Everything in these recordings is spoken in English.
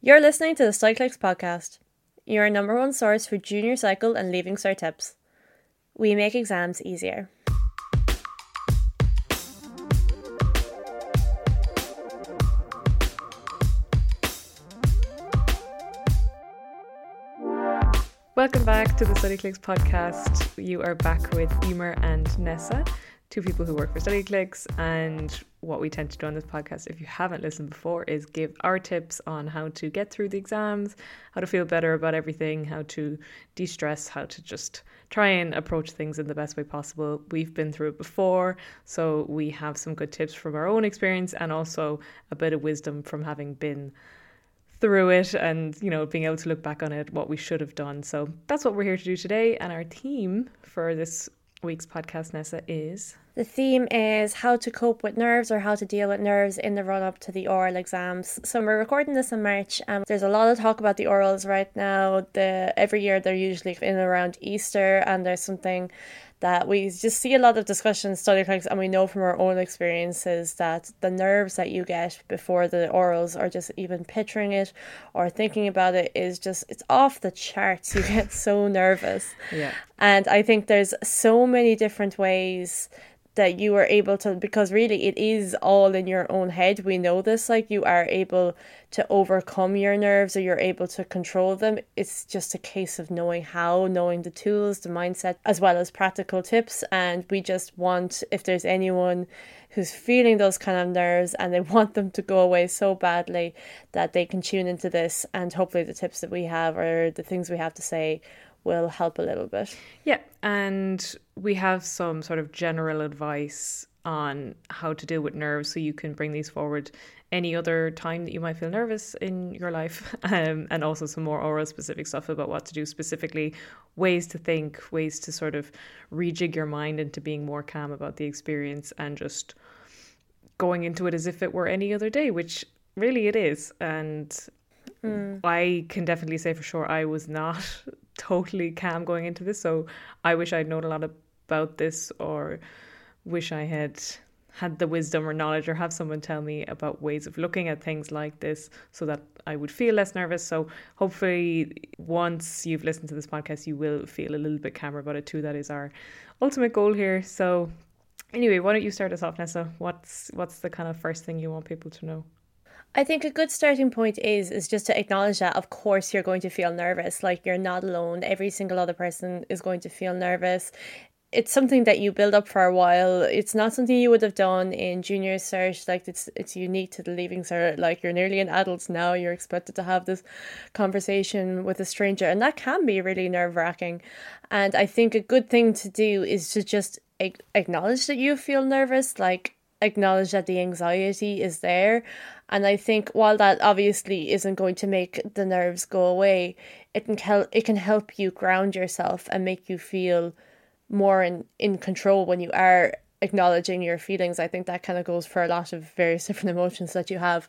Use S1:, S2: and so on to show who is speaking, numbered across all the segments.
S1: You're listening to the Cyclics podcast, your number one source for junior cycle and leaving cert tips. We make exams easier.
S2: Welcome back to the Studyclix podcast. You are back with Emer and Nessa, two people who work for Studyclix, and what we tend to do on this podcast, if you haven't listened before, is give our tips on how to get through the exams, how to feel better about everything, how to de-stress, how to just try and approach things in the best way possible. We've been through it before, so we have some good tips from our own experience and also a bit of wisdom from having been through it and, you know, being able to look back on it, what we should have done. So that's what we're here to do today. And our theme for this week's podcast, Nessa, is...
S1: The theme is how to cope with nerves or how to deal with nerves in the run-up to the oral exams. So we're recording this in March and there's a lot of talk about the orals right now. Every year they're usually in and around Easter, and there's something that we just see a lot of discussion in Studyclix, and we know from our own experiences that the nerves that you get before the orals, or just even picturing it or thinking about it, is just, it's off the charts. You get so nervous.
S2: Yeah.
S1: And I think there's so many different ways that you are able to, because really it is all in your own head. We know this, like, you are able to overcome your nerves, or you're able to control them. It's just a case of knowing how, knowing the tools, the mindset, as well as practical tips. And we just want, if there's anyone who's feeling those kind of nerves and they want them to go away so badly, that they can tune into this, and hopefully the tips that we have or the things we have to say will help a little bit.
S2: Yeah, and we have some sort of general advice on how to deal with nerves, so you can bring these forward any other time that you might feel nervous in your life, and also some more oral specific stuff about what to do specifically, ways to think, ways to sort of rejig your mind into being more calm about the experience and just going into it as if it were any other day, which really it is. And I can definitely say for sure I was not totally calm going into this, so I wish I'd known a lot about this, or wish I had the wisdom or knowledge, or have someone tell me about ways of looking at things like this so that I would feel less nervous. So hopefully once you've listened to this podcast you will feel a little bit calmer about it too. That is our ultimate goal here. So anyway, why don't you start us off, Nessa? What's the kind of first thing you want people to know?
S1: I think a good starting point is just to acknowledge that, of course, you're going to feel nervous. Like, you're not alone. Every single other person is going to feel nervous. It's something that you build up for a while. It's not something you would have done in junior cert. Like, it's unique to the leaving cert. Like, you're nearly an adult now. You're expected to have this conversation with a stranger, and that can be really nerve-wracking. And I think a good thing to do is to just acknowledge that you feel nervous, like, acknowledge that the anxiety is there. And I think while that obviously isn't going to make the nerves go away, it can help you ground yourself and make you feel more in control when you are acknowledging your feelings. I think that kind of goes for a lot of various different emotions that you have.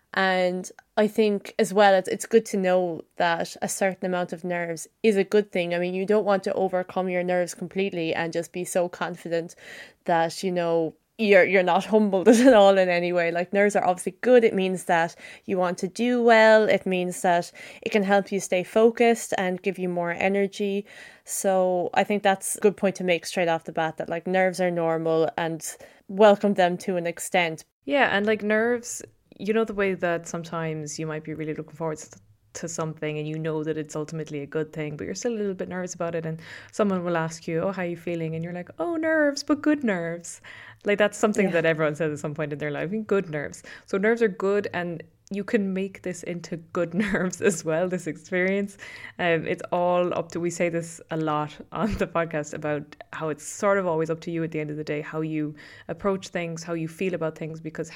S1: And I think as well, it's good to know that a certain amount of nerves is a good thing. I mean, you don't want to overcome your nerves completely and just be so confident that, you know, you're not humbled at all in any way. Like, nerves are obviously good. It means that you want to do well. It means that it can help you stay focused and give you more energy. So I think that's a good point to make straight off the bat, that, like, nerves are normal and welcome them to an extent.
S2: Yeah, and like nerves, you know, the way that sometimes you might be really looking forward to something and you know that it's ultimately a good thing, but you're still a little bit nervous about it, and someone will ask you, oh, how are you feeling? And you're like, oh, nerves, but good nerves. Like, that's something that everyone says at some point in their life, good nerves. So nerves are good, and you can make this into good nerves as well, this experience. It's all up to, we say this a lot on the podcast about how it's sort of always up to you at the end of the day, how you approach things, how you feel about things, because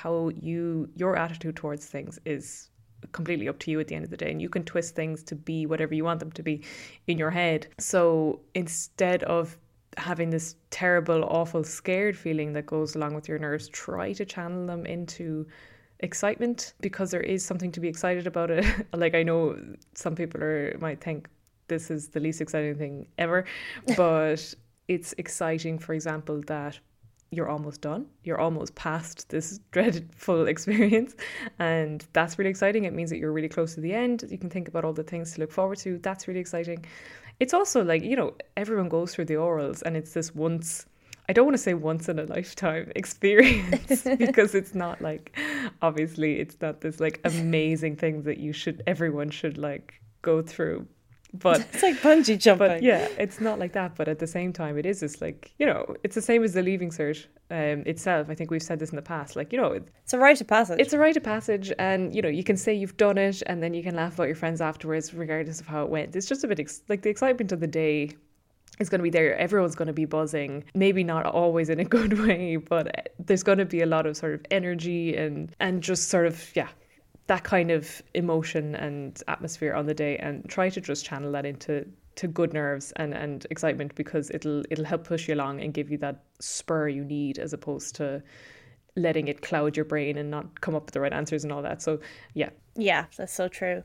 S2: your attitude towards things is completely up to you at the end of the day, and you can twist things to be whatever you want them to be in your head. So instead of having this terrible, awful, scared feeling that goes along with your nerves, try to channel them into excitement, because there is something to be excited about it. Like, I know some people might think this is the least exciting thing ever, but it's exciting, for example, that you're almost done. You're almost past this dreadful experience. And that's really exciting. It means that you're really close to the end. You can think about all the things to look forward to. That's really exciting. It's also like, everyone goes through the orals, and it's this I don't want to say once in a lifetime experience because it's not like, obviously it's not this like amazing thing that everyone should like go through. But
S1: it's like bungee jumping.
S2: But yeah, it's not like that. But at the same time, it is just like, it's the same as the Leaving Cert itself. I think we've said this in the past. Like,
S1: it's a rite of passage.
S2: It's a rite of passage. And, you can say you've done it, and then you can laugh about your friends afterwards, regardless of how it went. It's just a bit like the excitement of the day is going to be there. Everyone's going to be buzzing, maybe not always in a good way, but there's going to be a lot of sort of energy and just sort of, that kind of emotion and atmosphere on the day, and try to just channel that into good nerves and excitement, because it'll help push you along and give you that spur you need, as opposed to letting it cloud your brain and not come up with the right answers and all that. So yeah,
S1: that's so true.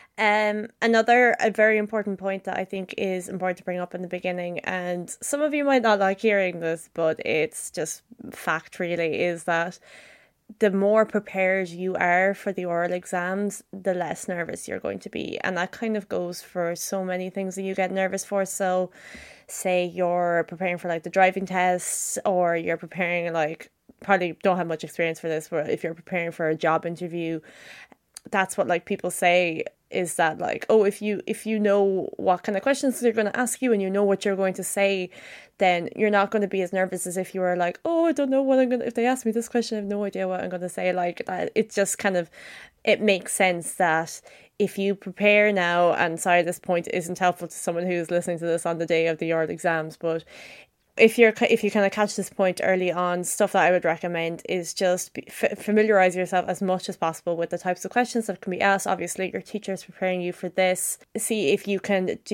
S1: A very important point that I think is important to bring up in the beginning, and some of you might not like hearing this, but it's just fact really, is that the more prepared you are for the oral exams, the less nervous you're going to be. And that kind of goes for so many things that you get nervous for. So say you're preparing for like the driving tests, or you're preparing, like, probably don't have much experience for this, but if you're preparing for a job interview, that's what like people say, is that like, oh, if you know what kind of questions they're going to ask you and you know what you're going to say, then you're not going to be as nervous as if you were like, oh, I don't know what I'm going to, if they ask me this question, I have no idea what I'm going to say. Like that, it just kind of, it makes sense that if you prepare now, and sorry, this point isn't helpful to someone who's listening to this on the day of the oral exams, but if you kind of catch this point early on, stuff that I would recommend is just familiarize yourself as much as possible with the types of questions that can be asked. Obviously, your teacher is preparing you for this. See if your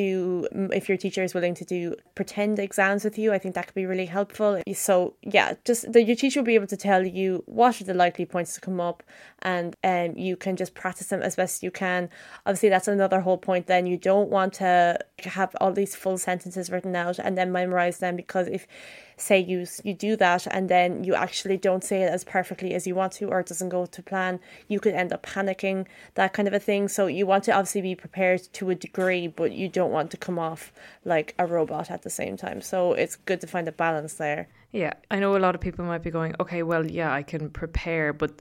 S1: teacher is willing to do pretend exams with you. I think that could be really helpful. So yeah, your teacher will be able to tell you what are the likely points to come up, and you can just practice them as best you can. Obviously, that's another whole point. Then you don't want to have all these full sentences written out and then memorize them, because if say you do that and then you actually don't say it as perfectly as you want to, or it doesn't go to plan, you could end up panicking, that kind of a thing. So you want to obviously be prepared to a degree, but you don't want to come off like a robot at the same time. So it's good to find a balance there.
S2: Yeah, I know a lot of people might be going, okay, well, yeah, I can prepare, but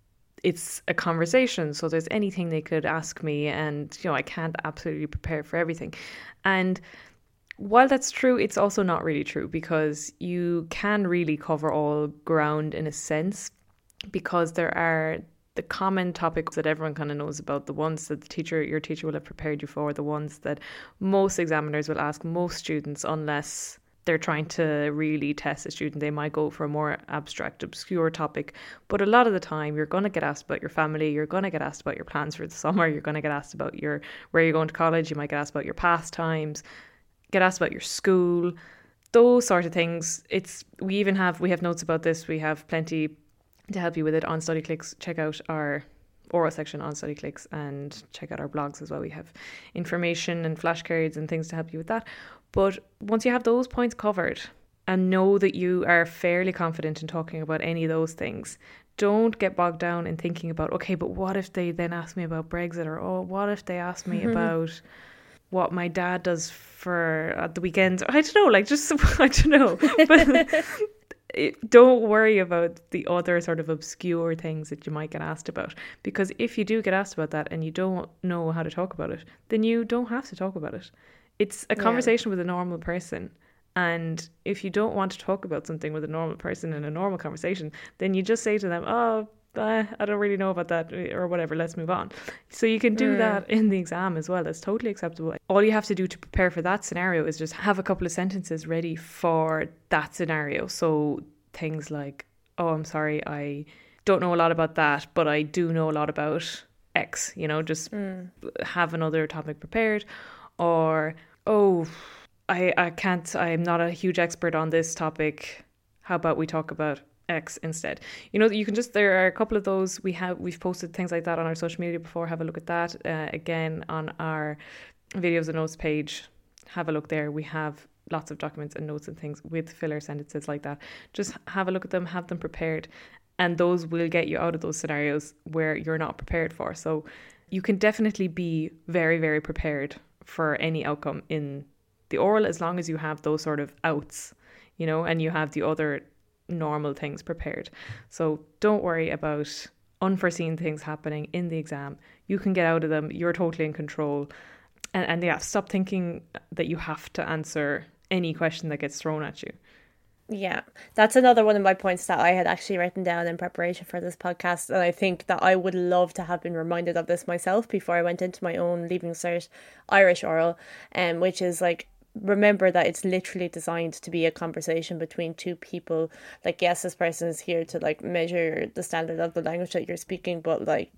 S2: it's a conversation, so there's anything they could ask me, and I can't absolutely prepare for everything. And while that's true, it's also not really true, because you can really cover all ground in a sense, because there are the common topics that everyone kind of knows about, the ones that your teacher will have prepared you for, the ones that most examiners will ask most students, unless they're trying to really test a student. They might go for a more abstract, obscure topic. But a lot of the time, you're going to get asked about your family. You're going to get asked about your plans for the summer. You're going to get asked about where you're going to college. You might get asked about your pastimes, get asked about your school, those sort of things. We have notes about this. We have plenty to help you with it on StudyClix. Check out our oral section on StudyClix and check out our blogs as well. We have information and flashcards and things to help you with that. But once you have those points covered and know that you are fairly confident in talking about any of those things, don't get bogged down in thinking about, okay, but what if they then ask me about Brexit, or what if they ask me about what my dad does for at the weekends? I don't know, I don't know. But don't worry about the other sort of obscure things that you might get asked about, because if you do get asked about that and you don't know how to talk about it, then you don't have to talk about it. It's a conversation with a normal person. And if you don't want to talk about something with a normal person in a normal conversation, then you just say to them, oh, I don't really know about that, or whatever, let's move on. So you can do that in the exam as well. That's totally acceptable. All you have to do to prepare for that scenario is just have a couple of sentences ready for that scenario. So things like, oh, I'm sorry, I don't know a lot about that, but I do know a lot about X, just have another topic prepared. Or, oh, I'm not a huge expert on this topic. How about we talk about X instead? You can there are a couple of those. We've posted things like that on our social media before. Have a look at that. Again, on our videos and notes page, have a look there. We have lots of documents and notes and things with filler sentences like that. Just have a look at them, have them prepared, and those will get you out of those scenarios where you're not prepared for. So you can definitely be very, very prepared for any outcome in the oral, as long as you have those sort of outs, you know, and you have the other normal things prepared. So don't worry about unforeseen things happening in the exam. You can get out of them. You're totally in control. And yeah, stop thinking that you have to answer any question that gets thrown at you.
S1: Yeah, that's another one of my points that I had actually written down in preparation for this podcast. And I think that I would love to have been reminded of this myself before I went into my own Leaving Cert Irish oral, which is like, remember that it's literally designed to be a conversation between two people. Like, yes, this person is here to like measure the standard of the language that you're speaking, but like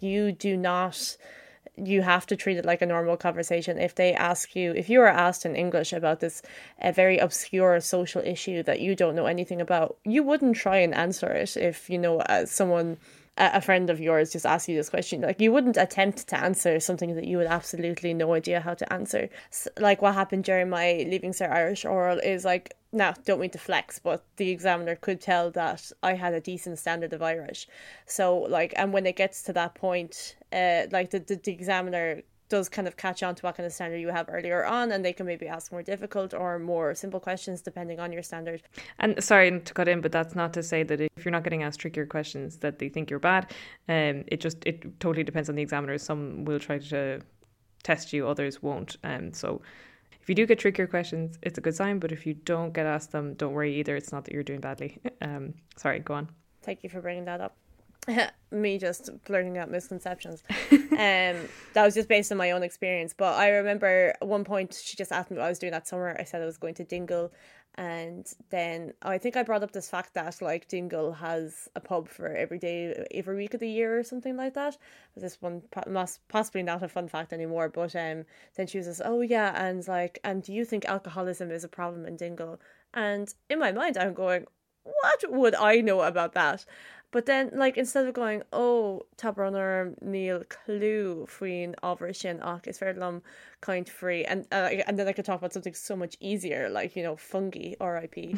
S1: you have to treat it like a normal conversation. If you are asked in English about this a very obscure social issue that you don't know anything about, you wouldn't try and answer it. If you know a friend of yours just asked you this question, like, you wouldn't attempt to answer something that you had absolutely no idea how to answer. So, like, what happened during my Leaving Cert Irish oral is like, now, don't mean to flex, but the examiner could tell that I had a decent standard of Irish. So, like, and when it gets to that point, like the examiner does kind of catch on to what kind of standard you have earlier on, and they can maybe ask more difficult or more simple questions depending on your standard.
S2: And sorry to cut in, but that's not to say that if you're not getting asked trickier questions that they think you're bad. It totally depends on the examiner. Some will try to test you, others won't. So if you do get trickier questions, it's a good sign. But if you don't get asked them, don't worry either. It's not that you're doing badly. Sorry, go on.
S1: Thank you for bringing that up. Me just blurting out misconceptions. That was just based on my own experience. But I remember at one point she just asked me what I was doing that summer. I said I was going to Dingle, and then I think I brought up this fact that like Dingle has a pub for every week of the year or something like that. This one possibly not a fun fact anymore, but then she was just, oh yeah, and do you think alcoholism is a problem in Dingle? And in my mind I'm going, what would I know about that? But then, like, instead of going, oh, tá brunner níl clue faoin ábhar sin ach is fair lum kind free, and then I could talk about something so much easier, like, you know, fungi, R.I.P.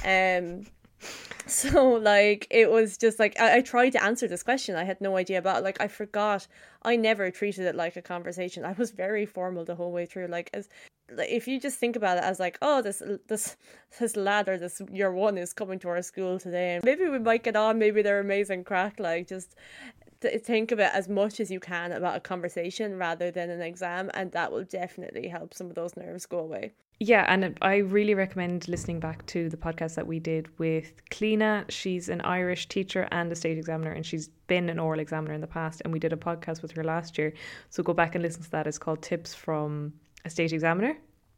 S1: So, like, it was just, like, I tried to answer this question. I had no idea about it. Like, I forgot. I never treated it like a conversation. I was very formal the whole way through. Like, if you just think about it as, like, oh, this lad or this year one is coming to our school today, and maybe we might get on, maybe they're amazing crack. Like, just think of it as much as you can about a conversation rather than an exam, and that will definitely help some of those nerves go away.
S2: Yeah, and I really recommend listening back to the podcast that we did with Cliona. She's an Irish teacher and a state examiner, and she's been an oral examiner in the past, and we did a podcast with her last year. So go back and listen to that. It's called Tips from a State Examiner.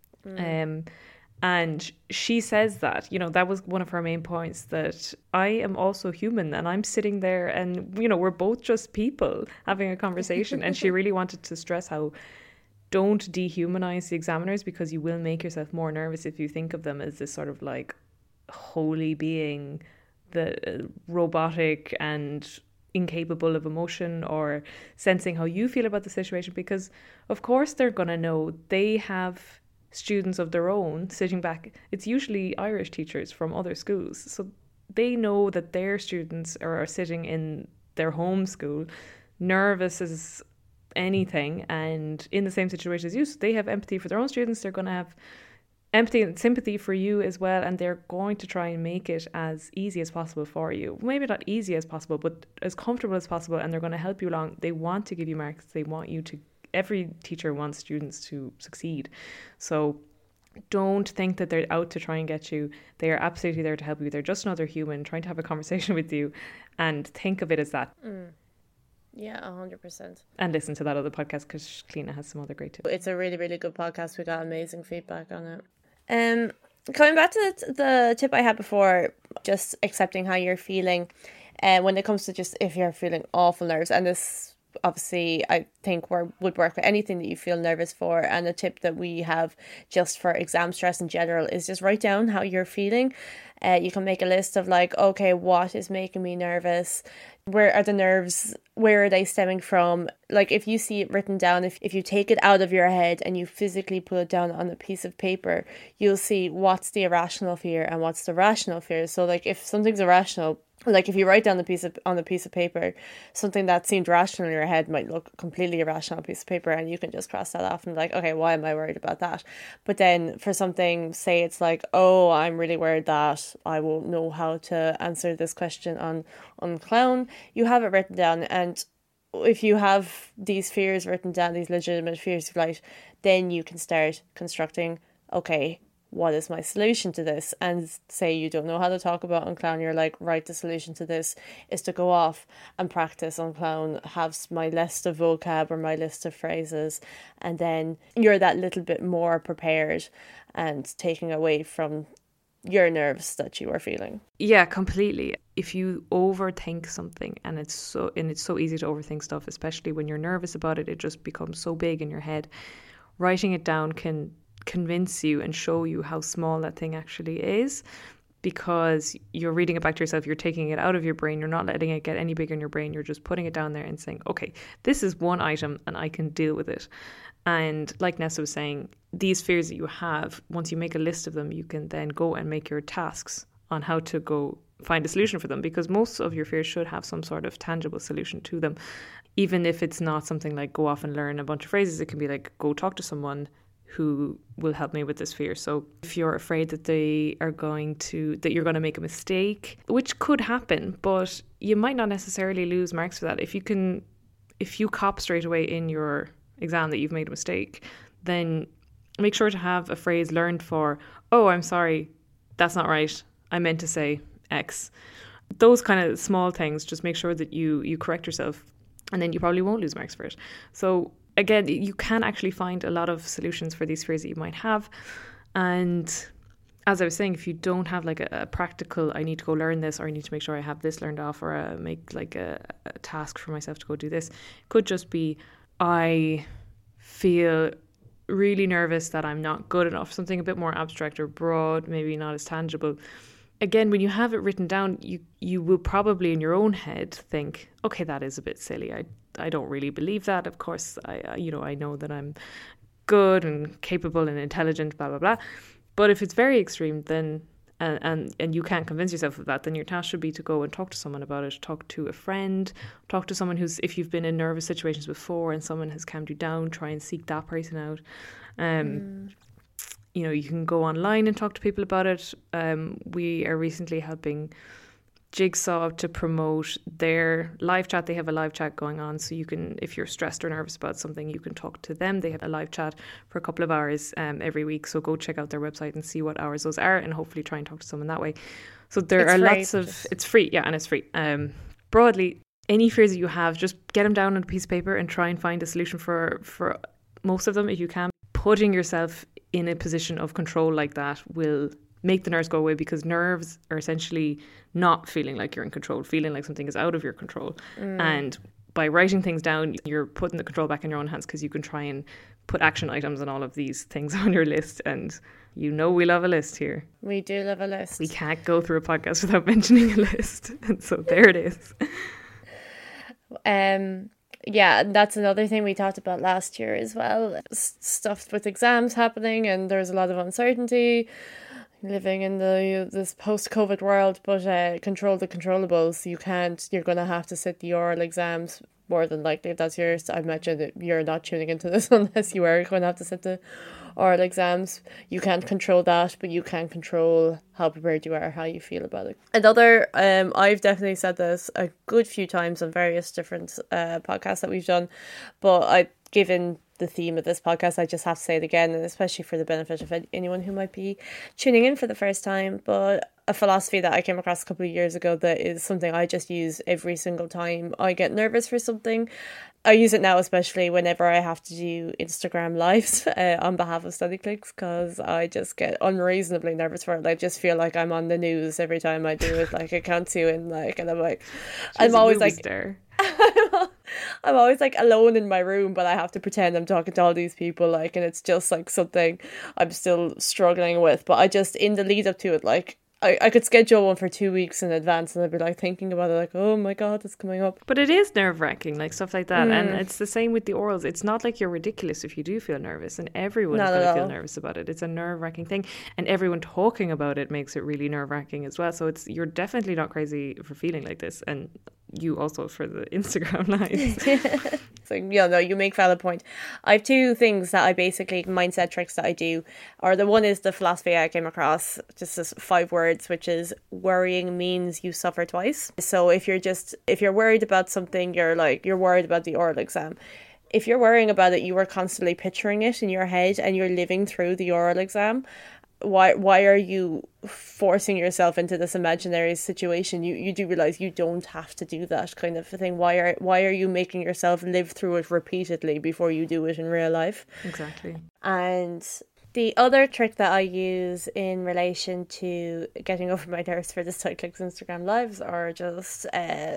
S2: And she says that, you know, that was one of her main points, that I am also human and I'm sitting there and, you know, we're both just people having a conversation. And she really wanted to stress how don't dehumanize the examiners, because you will make yourself more nervous if you think of them as this sort of like holy being, the robotic and incapable of emotion or sensing how you feel about the situation, because of course they're going to know. They have students of their own sitting back. It's usually Irish teachers from other schools, so they know that their students are sitting in their home school nervous as anything and in the same situation as you. So they have empathy for their own students. They're going to have empathy and sympathy for you as well, and they're going to try and make it as easy as possible for you. Maybe not easy as possible, but as comfortable as possible, and they're going to help you along. They want to give you marks. They want you to, every teacher wants students to succeed. So don't think that they're out to try and get you. They are absolutely there to help you. They're just another human trying to have a conversation with you, and think of it as that.
S1: Yeah, 100%.
S2: And listen to that other podcast, because Cliona has some other great tips.
S1: It's a really, really good podcast. We got amazing feedback on it. Coming back to the tip I had before, just accepting how you're feeling, when it comes to just if you're feeling awful nerves, and this obviously I think would work with anything that you feel nervous for. And a tip that we have just for exam stress in general is just write down how you're feeling. You can make a list of like, okay, what is making me nervous? Where are the nerves? Where are they stemming from? Like if you see it written down, if you take it out of your head and you physically put it down on a piece of paper, you'll see what's the irrational fear and what's the rational fear. So like if something's irrational, like if you write down on a piece of paper, something that seemed rational in your head might look completely irrational on a piece of paper, and you can just cross that off and be like, okay, why am I worried about that? But then for something, say it's like, oh, I'm really worried that I won't know how to answer this question on Clown, you have it written down. And if you have these fears written down, these legitimate fears of life, then you can start constructing, okay, what is my solution to this? And say you don't know how to talk about on Clown, you're like, right, the solution to this is to go off and practice on Clown, have my list of vocab or my list of phrases, and then you're that little bit more prepared and taking away from your nerves that you are feeling.
S2: Yeah, completely. If you overthink something, and it's so easy to overthink stuff, especially when you're nervous about it, it just becomes so big in your head. Writing it down can convince you and show you how small that thing actually is, because you're reading it back to yourself, you're taking it out of your brain, you're not letting it get any bigger in your brain, you're just putting it down there and saying, okay, this is one item and I can deal with it. And like Nessa was saying, these fears that you have, once you make a list of them, you can then go and make your tasks on how to go find a solution for them, because most of your fears should have some sort of tangible solution to them. Even if it's not something like go off and learn a bunch of phrases, it can be like go talk to someone who will help me with this fear. So if you're afraid that you're going to make a mistake, which could happen, but you might not necessarily lose marks for that. If you cop straight away in your exam that you've made a mistake, then make sure to have a phrase learned for, oh, I'm sorry, that's not right, I meant to say X. Those kind of small things, just make sure that you correct yourself, and then you probably won't lose marks for it. So again, you can actually find a lot of solutions for these fears that you might have. And as I was saying, if you don't have like a practical, I need to go learn this, or I need to make sure I have this learned off, or make like a task for myself to go do this, it could just be, I feel really nervous that I'm not good enough. Something a bit more abstract or broad, maybe not as tangible. Again, when you have it written down, you will probably in your own head think, okay, that is a bit silly. I don't really believe that. Of course, I know that I'm good and capable and intelligent, blah, blah, blah. But if it's very extreme, then and you can't convince yourself of that, then your task should be to go and talk to someone about it. Talk to a friend, talk to someone if you've been in nervous situations before and someone has calmed you down, try and seek that person out. You can go online and talk to people about it. We are recently helping Jigsaw to promote their live chat. They have a live chat going on, so you can, if you're stressed or nervous about something, you can talk to them. They have a live chat for a couple of hours every week, so go check out their website and see what hours those are, and hopefully try and talk to someone that way. So there are lots of, it's free, yeah, and it's free. Broadly, any fears that you have, just get them down on a piece of paper and try and find a solution for most of them if you can. Putting yourself in a position of control like that will make the nerves go away, because nerves are essentially not feeling like you're in control, feeling like something is out of your control. And by writing things down, you're putting the control back in your own hands, because you can try and put action items on all of these things on your list. And we love a list here.
S1: We do love a list.
S2: We can't go through a podcast without mentioning a list. And so there it is.
S1: Yeah, that's another thing we talked about last year as well. Stuff with exams happening, and there's a lot of uncertainty living in this post-COVID world, but control the controllables. You're going to have to sit the oral exams, more than likely, if that's yours. I imagine that you're not tuning into this unless you are going to have to sit the oral exams. You can't control that, but you can control how prepared you are, how you feel about it. Another, I've definitely said this a good few times on various different podcasts that we've done, but given the theme of this podcast, I just have to say it again, and especially for the benefit of anyone who might be tuning in for the first time. But a philosophy that I came across a couple of years ago that is something I just use every single time I get nervous for something. I use it now, especially whenever I have to do Instagram lives on behalf of StudyClicks, because I just get unreasonably nervous for it. I just feel like I'm on the news every time I do it. Like, I can't see it, and I'm like, I'm always like, I'm always like alone in my room, but I have to pretend I'm talking to all these people, like, and it's just like something I'm still struggling with. But I just, in the lead up to it, like, I could schedule one for 2 weeks in advance and I'd be like thinking about it, like, oh my God, it's coming up.
S2: But it is nerve-wracking, like stuff like that. And it's the same with the orals. It's not like you're ridiculous if you do feel nervous, and everyone is
S1: Not
S2: going
S1: at
S2: to feel
S1: all.
S2: nervous about it. It's a nerve-wracking thing, and everyone talking about it makes it really nerve-wracking as well. So you're definitely not crazy for feeling like this, and you also for the Instagram lives.
S1: So, yeah, no, you make valid point. I have two things that I basically, mindset tricks that I do, or the one is the philosophy I came across, just as 5 words, which is worrying means you suffer twice. So if you're worried about something, you're worried about the oral exam. If you're worrying about it, you are constantly picturing it in your head and you're living through the oral exam. Why are you forcing yourself into this imaginary situation? You do realize you don't have to do that kind of thing. Why are you making yourself live through it repeatedly before you do it in real life?
S2: Exactly.
S1: And the other trick that I use in relation to getting over my nerves for the Cyclics Instagram lives are just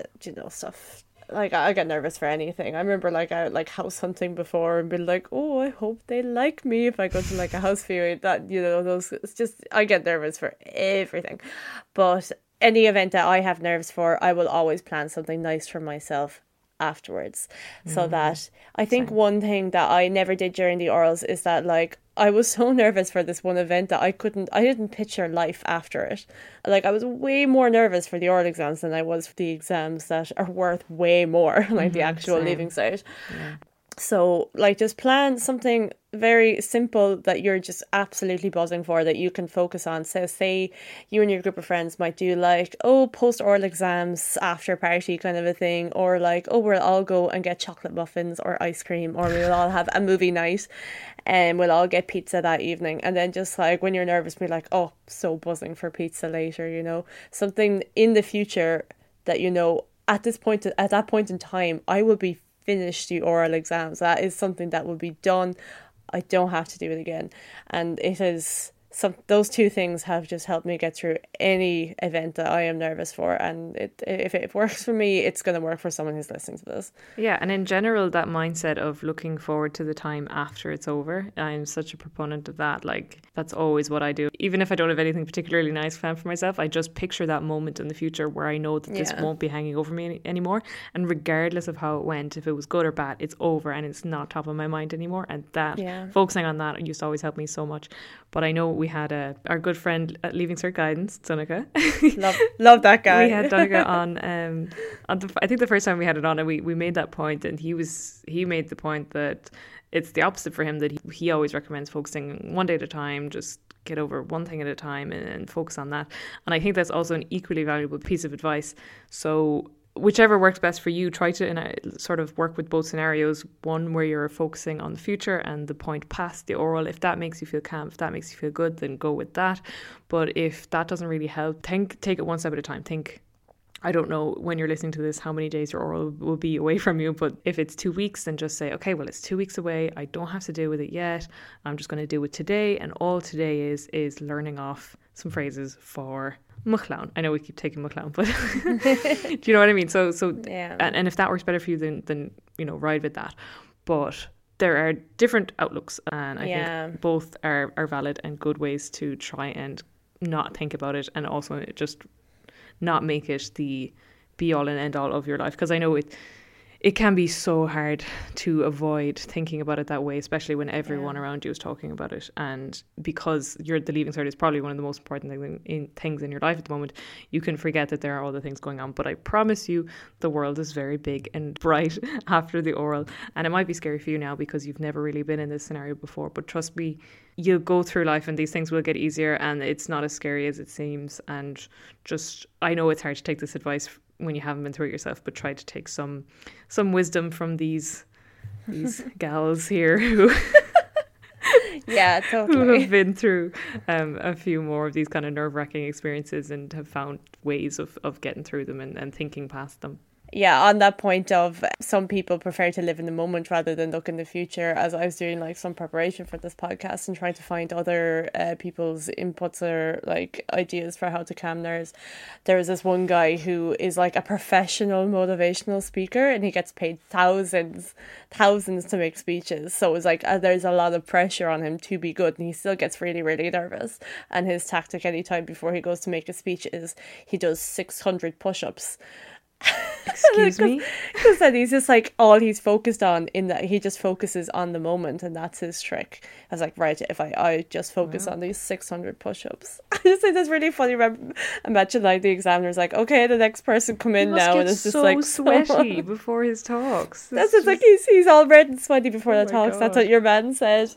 S1: stuff. Like, I get nervous for anything. I remember like I like house hunting before and been like, oh, I hope they like me if I go to like a house viewing. That, those, it's just, I get nervous for everything. But any event that I have nerves for, I will always plan something nice for myself afterwards. So that I think
S2: Same.
S1: one thing that I never did during the orals is that, like, I was so nervous for this one event that I didn't picture life after it. Like, I was way more nervous for the oral exams than I was for the exams that are worth way more, like the actual
S2: same.
S1: leaving cert.
S2: Yeah.
S1: So, like, just plan something very simple that you're just absolutely buzzing for, that you can focus on. So, say you and your group of friends might do like, oh, post-oral exams after party kind of a thing, or like, oh, we'll all go and get chocolate muffins or ice cream, or we'll all have a movie night and we'll all get pizza that evening. And then just like when you're nervous, be like, oh, so buzzing for pizza later, something in the future that, at that point in time, I will be finished the oral exams. That is something that will be done. I don't have to do it again. And it is those two things have just helped me get through any event that I am nervous for. And if it works for me, it's going to work for someone who's listening to this.
S2: Yeah, and in general, that mindset of looking forward to the time after it's over, I'm such a proponent of that. Like, that's always what I do. Even if I don't have anything particularly nice planned for myself, I just picture that moment in the future where I know that this won't be hanging over me anymore. And regardless of how it went, if it was good or bad, it's over and it's not top of my mind anymore. And focusing on that used to always help me so much. But I know we had our good friend at Leaving Cert Guidance, Donica.
S1: Love that guy.
S2: We had Donica on I think the first time we had it on, and we made that point, and he made the point that it's the opposite for him, that he always recommends focusing one day at a time, just get over one thing at a time and focus on that. And I think that's also an equally valuable piece of advice. So whichever works best for you, try to sort of work with both scenarios. One where you're focusing on the future and the point past the oral. If that makes you feel calm, if that makes you feel good, then go with that. But if that doesn't really help, take it one step at a time. Think, I don't know when you're listening to this how many days your oral will be away from you, but if it's 2 weeks, then just say, okay, well, it's 2 weeks away. I don't have to deal with it yet. I'm just going to deal with today. And all today is learning off some phrases for Muchlawn. I know we keep taking Muchlawn, but do you know what I mean? So
S1: yeah.
S2: And if that works better for you, then ride with that. But there are different outlooks, and I think both are valid and good ways to try and not think about it, and also just not make it the be all and end all of your life. Because I know it can be so hard to avoid thinking about it that way, especially when everyone around you is talking about it. And because the Leaving Cert is probably one of the most important things in your life at the moment, you can forget that there are other things going on. But I promise you, the world is very big and bright after the oral. And it might be scary for you now because you've never really been in this scenario before. But trust me, you'll go through life and these things will get easier, and it's not as scary as it seems. And just, I know it's hard to take this advice when you haven't been through it yourself, but try to take some wisdom from these gals here who
S1: totally,
S2: who have been through a few more of these kind of nerve-wracking experiences and have found ways of getting through them and thinking past them.
S1: Yeah, on that point of some people prefer to live in the moment rather than look in the future. As I was doing like some preparation for this podcast and trying to find other people's inputs or like ideas for how to calm nerves, there was this one guy who is like a professional motivational speaker, and he gets paid thousands to make speeches. So it's like there's a lot of pressure on him to be good, and he still gets really, really nervous. And his tactic anytime before he goes to make a speech is he does 600 push-ups.
S2: Excuse me?
S1: Because then he's just like, all he's focused on in that, he just focuses on the moment, and that's his trick. I was like, right, if I just focus on these 600 push-ups. I just think that's really funny. Imagine like the examiner's like, okay, the next person come in now, and it's just
S2: so
S1: like
S2: sweaty before his talks.
S1: That's just like he's all red and sweaty before the talks.
S2: God.
S1: That's what your man said.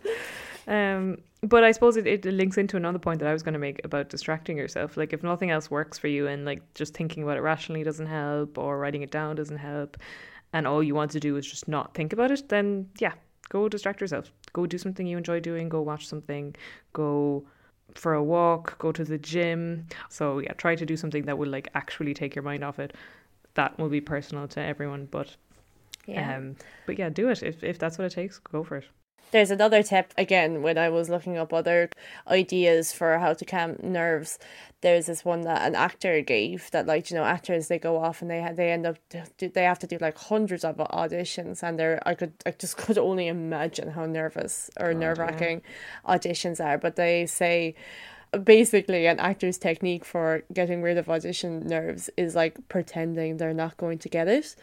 S2: But I suppose it links into another point that I was going to make about distracting yourself. Like, if nothing else works for you, and like just thinking about it rationally doesn't help, or writing it down doesn't help, and all you want to do is just not think about it, then yeah, go distract yourself. Go do something you enjoy doing. Go watch something. Go for a walk. Go to the gym. So yeah, try to do something that will like actually take your mind off it. That will be personal to everyone, but yeah, do it if that's what it takes. Go for it.
S1: There's another tip, again, when I was looking up other ideas for how to calm nerves, there's this one that an actor gave that, like, you know, actors, they go off and they end up, they have to do like hundreds of auditions, and I just could only imagine how nervous or nerve-wracking auditions are. But they say basically an actor's technique for getting rid of audition nerves is like pretending they're not going to get it.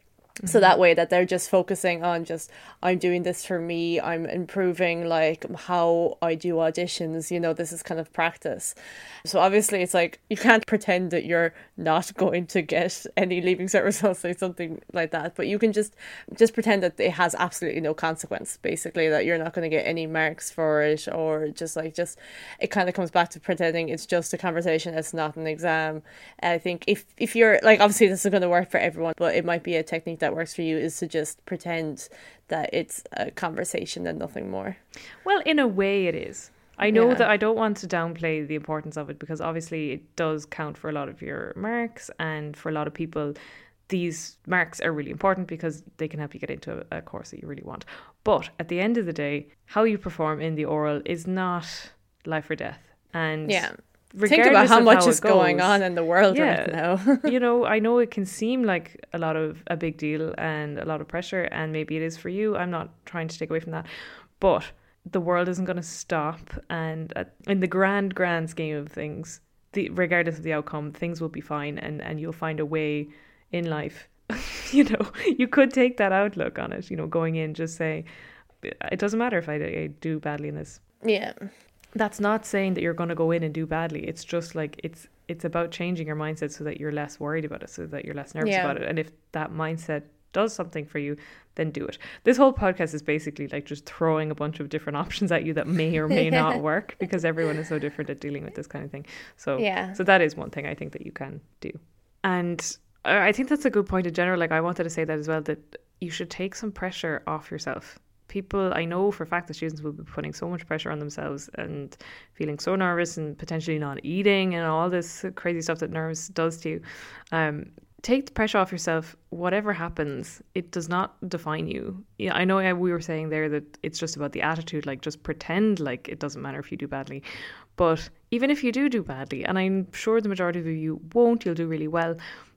S1: So that way that they're just focusing on just, I'm doing this for me, I'm improving like how I do auditions, you know, this is kind of practice. So obviously it's like, you can't pretend that you're not going to get any Leaving Cert results or something like that, but you can just pretend that it has absolutely no consequence, basically, that you're not going to get any marks for it, or just it kind of comes back to pretending it's just a conversation, it's not an exam. And I think if you're like, obviously this is going to work for everyone, but it might be a technique that works for you, is to just pretend that it's a conversation and nothing more.
S2: Well, in a way it is. I know that I don't want to downplay the importance of it, because obviously it does count for a lot of your marks, and for a lot of people these marks are really important because they can help you get into a course that you really want. But at the end of the day, how you perform in the oral is not life or death. And
S1: think about how much is going on in the world right now.
S2: You know, I know it can seem like a big deal and a lot of pressure, and maybe it is for you. I'm not trying to take away from that. But the world isn't going to stop. And in the grand scheme of things, regardless of the outcome, things will be fine, and you'll find a way in life. You know, you could take that outlook on it, you know, going in, just say, it doesn't matter if I do badly in this.
S1: Yeah.
S2: That's not saying that you're going to go in and do badly. It's just like, it's about changing your mindset so that you're less worried about it, so that you're less nervous about it. And if that mindset does something for you, then do it. This whole podcast is basically like just throwing a bunch of different options at you that may or may not work, because everyone is so different at dealing with this kind of thing. So that is one thing I think that you can do. And I think that's a good point in general. Like, I wanted to say that as well, that you should take some pressure off yourself. People, I know for a fact that students will be putting so much pressure on themselves and feeling so nervous and potentially not eating and all this crazy stuff that nerves does to you. Take the pressure off yourself. Whatever happens, it does not define you. Yeah, I know we were saying there that it's just about the attitude, like just pretend like it doesn't matter if you do badly. But even if you do badly, and I'm sure the majority of you won't, you'll do really well.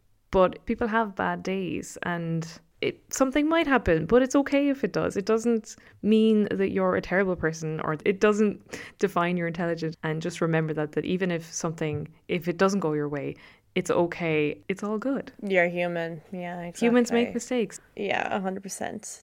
S2: But people have bad days, and something might happen, but it's okay if it does. It doesn't mean that you're a terrible person, or it doesn't define your intelligence. And just remember that even if it doesn't go your way, it's okay. It's all good.
S1: You're human. Yeah, exactly.
S2: Humans make mistakes.
S1: Yeah, 100%.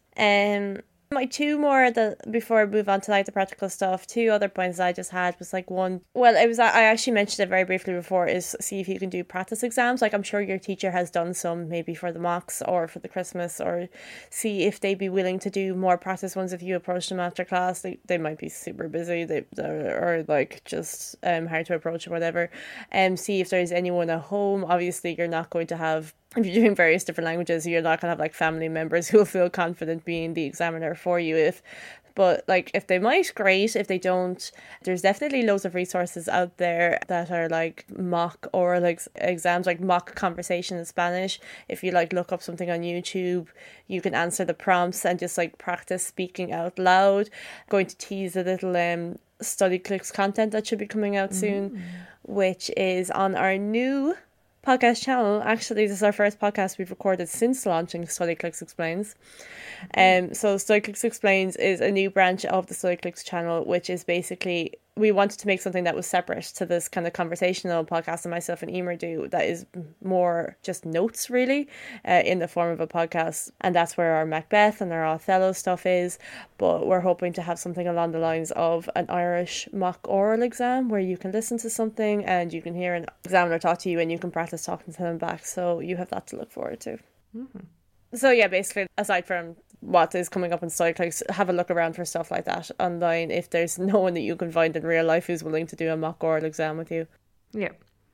S1: My two more before I move on to like the practical stuff, two other points I just had was like one, well, I actually mentioned it very briefly before, is see if you can do practice exams. Like, I'm sure your teacher has done some, maybe for the mocks or for the Christmas, or see if they'd be willing to do more practice ones if you approach them after class. They might be super busy, or like just hard to approach or whatever. See if there's anyone at home. Obviously you're not going to have, if you're doing various different languages, you're not going to have like family members who will feel confident being the examiner for you. If But like if they might, great. If they don't, there's definitely loads of resources out there that are like mock oral exams, like mock conversation in Spanish. If you like look up something on YouTube, you can answer the prompts and just like practice speaking out loud. Going to tease a little StudyClix content that should be coming out soon, which is on our new podcast channel. Actually, this is our first podcast we've recorded since launching StudyClix Explains. So StudyClix Explains is a new branch of the StudyClix channel, which is basically, we wanted to make something that was separate to this kind of conversational podcast that myself and Emer do, that is more just notes really, in the form of a podcast. And that's where our Macbeth and our Othello stuff is. But we're hoping to have something along the lines of an Irish mock oral exam where you can listen to something and you can hear an examiner talk to you and you can practice talking to them back. So you have that to look forward to. So yeah, basically, aside from what is coming up in StudyClix, have a look around for stuff like that online if there's no one that you can find in real life who's willing to do a mock oral exam with you.
S2: Yeah.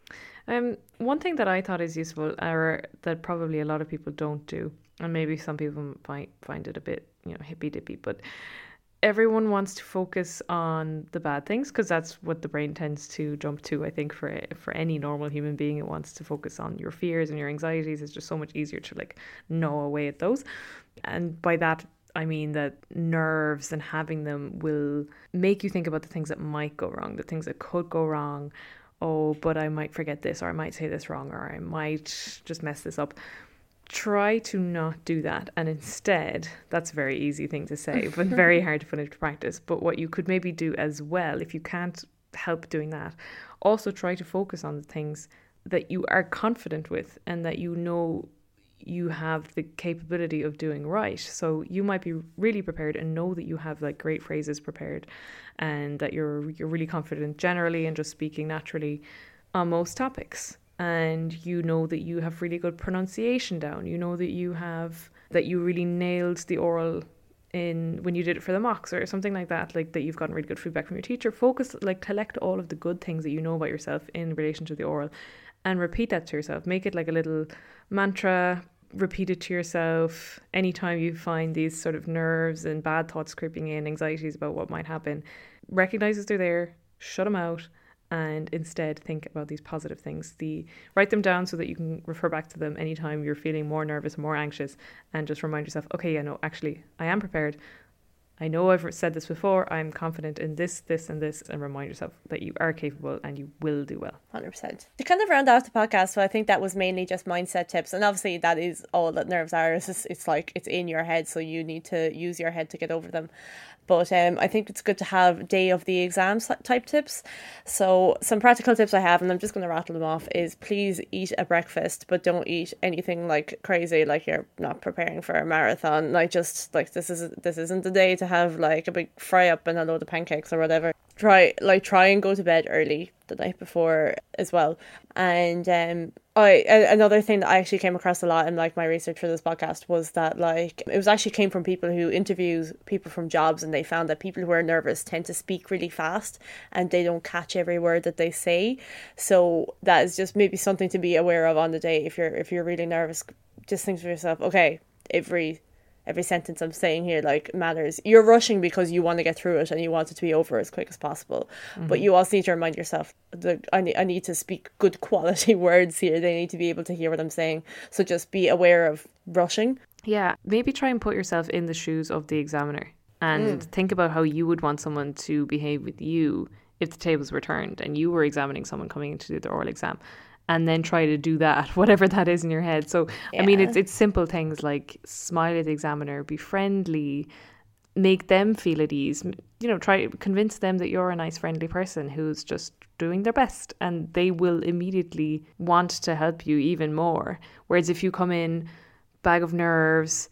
S2: One thing that I thought is useful, or that probably a lot of people don't do, and maybe some people might find it a bit, hippy dippy, but everyone wants to focus on the bad things because that's what the brain tends to jump to. I think for any normal human being, it wants to focus on your fears and your anxieties. It's just so much easier to like gnaw away at those. And by that, I mean that nerves and having them will make you think about the things that might go wrong, the things that could go wrong. Oh, but I might forget this, or I might say this wrong, or I might just mess this up. Try to not do that, and instead, that's a very easy thing to say but very hard to put into practice. But what you could maybe do as well, if you can't help doing that, also try to focus on the things that you are confident with and that you have the capability of doing right. So you might be really prepared and know that you have like great phrases prepared and that you're really confident generally and just speaking naturally on most topics. And you know that you have really good pronunciation down. You know that you really nailed the oral in when you did it for the mocks or something like that, like that you've gotten really good feedback from your teacher. Focus, like collect all of the good things that you know about yourself in relation to the oral and repeat that to yourself. Make it like a little mantra. Repeat it to yourself anytime you find these sort of nerves and bad thoughts creeping in, anxieties about what might happen. Recognize they're there, shut them out, and instead think about these positive things. Write them down so that you can refer back to them anytime you're feeling more nervous, more anxious, and just remind yourself, okay, yeah, no, actually, I am prepared. I know I've said this before, I'm confident in this, this, and this, and remind yourself that you are capable and you will do well.
S1: 100%. To kind of round off the podcast, so I think that was mainly just mindset tips, and obviously that is all that nerves are. It's like it's in your head, so you need to use your head to get over them. But I think it's good to have day of the exams type tips. So some practical tips I have, and I'm just going to rattle them off, is please eat a breakfast, but don't eat anything like crazy, like you're not preparing for a marathon. Like just like this isn't the day to have like a big fry up and a load of pancakes or whatever. Try and go to bed early the night before as well. And another thing that I actually came across a lot in like my research for this podcast was that like it was actually came from people who interview people from jobs, and they found that people who are nervous tend to speak really fast and they don't catch every word that they say. So that is just maybe something to be aware of on the day. If you're really nervous, just think to yourself, okay, every sentence I'm saying here like matters. You're rushing because you want to get through it and you want it to be over as quick as possible. But you also need to remind yourself that I need to speak good quality words here. They need to be able to hear what I'm saying. So just be aware of rushing.
S2: Yeah, maybe try and put yourself in the shoes of the examiner and think about how you would want someone to behave with you if the tables were turned and you were examining someone coming in to do the oral exam. And then try to do that, whatever that is in your head. So, yeah. I mean, it's simple things like smile at the examiner, be friendly, make them feel at ease. Try to convince them that you're a nice, friendly person who's just doing their best. And they will immediately want to help you even more. Whereas if you come in, bag of nerves,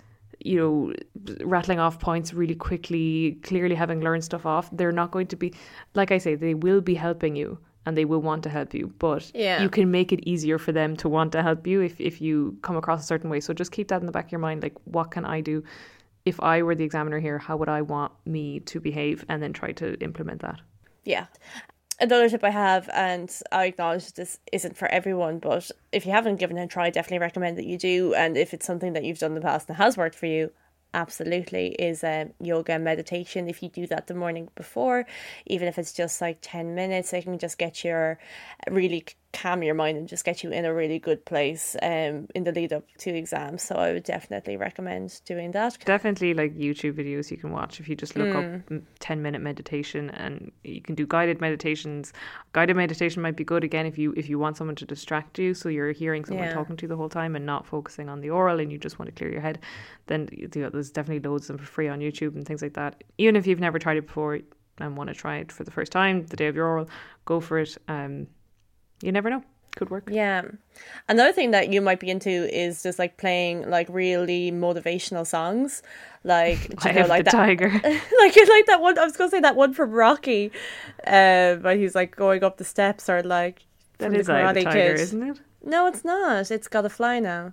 S2: rattling off points really quickly, clearly having learned stuff off, they're not going to be, like I say, they will be helping you. And they will want to help you, but you can make it easier for them to want to help you if you come across a certain way. So just keep that in the back of your mind. Like, what can I do? If I were the examiner here, how would I want me to behave? And then try to implement that.
S1: Yeah. Another tip I have, and I acknowledge this isn't for everyone, but if you haven't given it a try, I definitely recommend that you do. And if it's something that you've done in the past and has worked for you, absolutely is yoga and meditation. If you do that the morning before, even if it's just like 10 minutes, it can just get your really calm your mind and just get you in a really good place in the lead up to exams. So I would definitely recommend doing that.
S2: Definitely like YouTube videos you can watch if you just look up 10-minute meditation, and you can do guided meditations. Guided meditation might be good again if you want someone to distract you, so you're hearing someone talking to you the whole time and not focusing on the oral, and you just want to clear your head. Then there's definitely loads of them for free on YouTube and things like that. Even if you've never tried it before and want to try it for the first time the day of your oral, go for it. You never know. Could work.
S1: Yeah. Another thing that you might be into is just like playing like really motivational songs. Like,
S2: I Have the Tiger.
S1: like that one, I was going to say that one from Rocky, but he's like going up the steps, or like
S2: that is Eye of the Tiger, isn't it?
S1: No, it's not. It's Gotta Fly Now.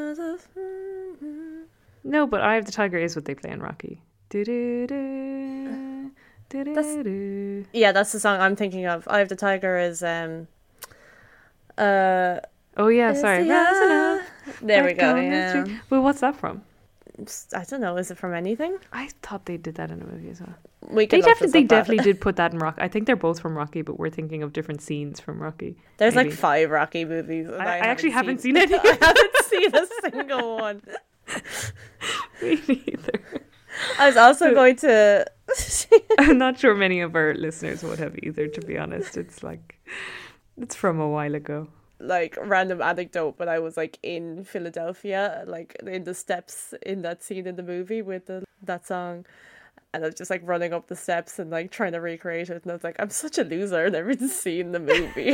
S2: No, but Eye of the Tiger is what they play in Rocky. That's
S1: the song I'm thinking of. Eye of the Tiger is
S2: oh yeah, sorry.
S1: There we go. Yeah.
S2: Well, what's that from?
S1: I don't know. Is it from anything?
S2: I thought they did that in a movie as well.
S1: They
S2: definitely did put that in Rocky. I think they're both from Rocky, but we're thinking of different scenes from Rocky.
S1: There's like 5 Rocky movies. And
S2: I actually haven't seen any.
S1: I haven't seen a single one.
S2: Me neither.
S1: I was also going to...
S2: I'm not sure many of our listeners would have either, to be honest. It's from a while ago.
S1: Like, random anecdote, but I was like in Philadelphia, like in the steps in that scene in the movie with that song, and I was just like running up the steps and like trying to recreate it, and I was like, I'm such a loser, I've never seen the movie.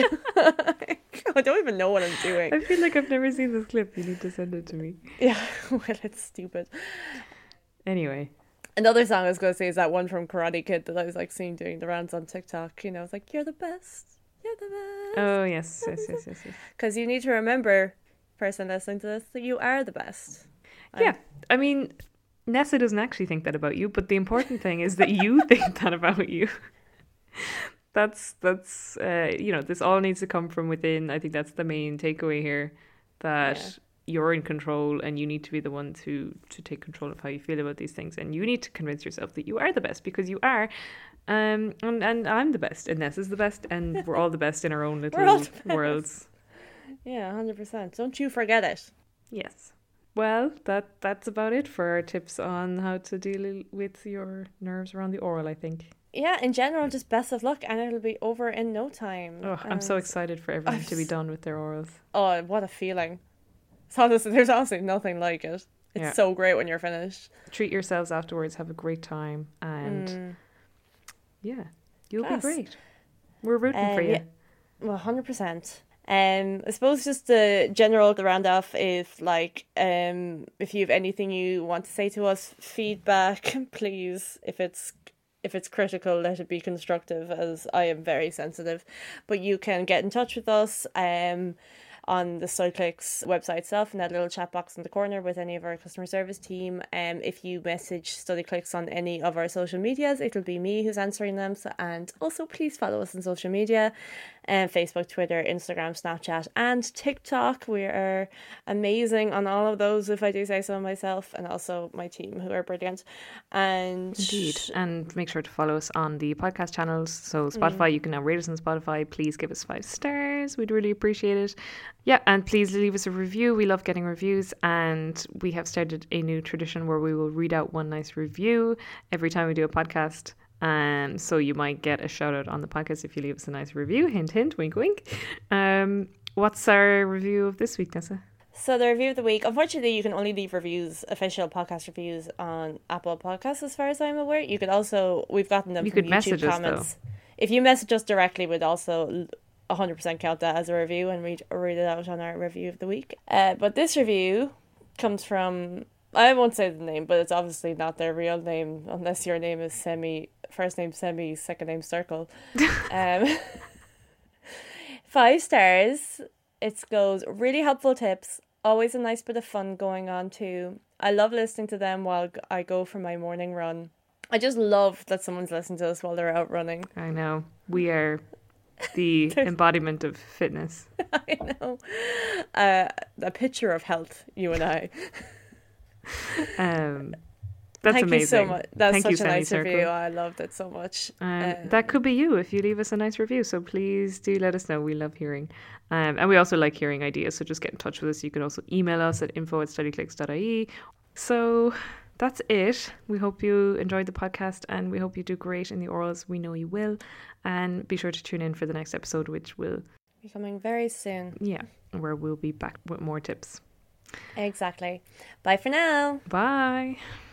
S1: I don't even know what I'm doing.
S2: I feel like I've never seen this clip. You need to send it to me.
S1: Yeah, well, it's stupid.
S2: Anyway.
S1: Another song I was going to say is that one from Karate Kid that I was like seeing doing the rounds on TikTok. You know, it's like, you're the best. You're the best.
S2: Oh, yes.
S1: Because you need to remember, person listening to this, that you are the best.
S2: Yeah. I mean, Nessa doesn't actually think that about you, but the important thing is that you think that about you. That's this all needs to come from within. I think that's the main takeaway here, that you're in control and you need to be the one to take control of how you feel about these things, and you need to convince yourself that you are the best, because you are. And I'm the best, and Ness is the best, and we're all the best in our own little worlds.
S1: Yeah, 100%. Don't you forget it.
S2: Yes. Well, that's about it for our tips on how to deal with your nerves around the oral, I think.
S1: Yeah, in general, just best of luck, and it'll be over in no time.
S2: Oh, I'm so excited for everyone to be done with their orals.
S1: Oh, what a feeling. There's honestly nothing like it. It's so great when you're finished.
S2: Treat yourselves afterwards, have a great time, and you'll be great. We're rooting for you.
S1: Yeah. Well, 100%. I suppose just the round off is like, if you have anything you want to say to us, feedback, please. If it's critical, let it be constructive, as I am very sensitive. But you can get in touch with us on the StudyClix website itself, in that little chat box in the corner with any of our customer service team. If you message StudyClix on any of our social medias, it'll be me who's answering them. And also please follow us on social media, Facebook, Twitter, Instagram, Snapchat and TikTok. We are amazing on all of those, if I do say so myself, and also my team, who are brilliant. And
S2: indeed, and make sure to follow us on the podcast channels. So Spotify, you can now rate us on Spotify. Please give us 5 stars. We'd really appreciate it. Yeah, and please leave us a review. We love getting reviews, and we have started a new tradition where we will read out one nice review every time we do a podcast. So you might get a shout out on the podcast if you leave us a nice review. Hint, hint, wink, wink. What's our review of this week, Nessa?
S1: So the review of the week, unfortunately, you can only leave reviews, official podcast reviews, on Apple Podcasts, as far as I'm aware. You could also, we've gotten them from YouTube comments. If you message us directly, we'd also 100% count that as a review and read it out on our review of the week. But this review comes from, I won't say the name, but it's obviously not their real name, unless your name is first name Semi, second name Circle. 5 stars. It goes, really helpful tips, always a nice bit of fun going on too. I love listening to them while I go for my morning run. I just love that someone's listening to us while they're out running.
S2: I know. We are the embodiment of fitness.
S1: I know. A picture of health, you and I.
S2: That's
S1: Thank
S2: amazing.
S1: you so much. That's
S2: Thank you,
S1: such a nice
S2: Semicircle.
S1: review. I loved it so much.
S2: That could be you if you leave us a nice review. So please do let us know. We love hearing. And we also like hearing ideas. So just get in touch with us. You can also email us at info@studyclicks.ie. So that's it. We hope you enjoyed the podcast and we hope you do great in the orals. We know you will. And be sure to tune in for the next episode, which will
S1: be coming very soon.
S2: Yeah, where we'll be back with more tips.
S1: Exactly. Bye for now.
S2: Bye.